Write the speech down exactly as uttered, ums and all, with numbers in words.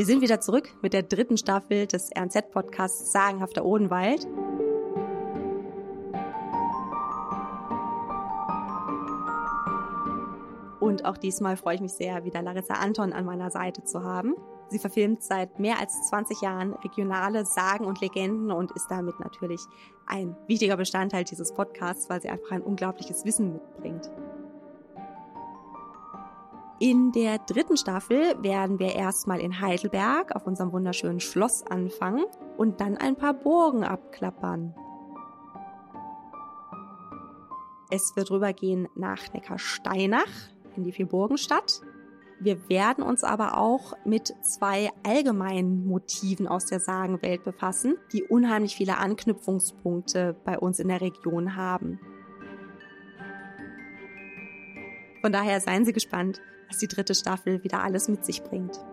Wir sind wieder zurück mit der dritten Staffel des R N Z-Podcasts Sagenhafter Odenwald. Und auch diesmal freue ich mich sehr, wieder Larissa Anton an meiner Seite zu haben. Sie verfilmt seit mehr als zwanzig Jahren regionale Sagen und Legenden und ist damit natürlich ein wichtiger Bestandteil dieses Podcasts, weil sie einfach ein unglaubliches Wissen mitbringt. In der dritten Staffel werden wir erstmal in Heidelberg auf unserem wunderschönen Schloss anfangen und dann ein paar Burgen abklappern. Es wird rübergehen nach Neckarsteinach in die Vierburgenstadt. Wir werden uns aber auch mit zwei allgemeinen Motiven aus der Sagenwelt befassen, die unheimlich viele Anknüpfungspunkte bei uns in der Region haben. Von daher seien Sie gespannt, was die dritte Staffel wieder alles mit sich bringt.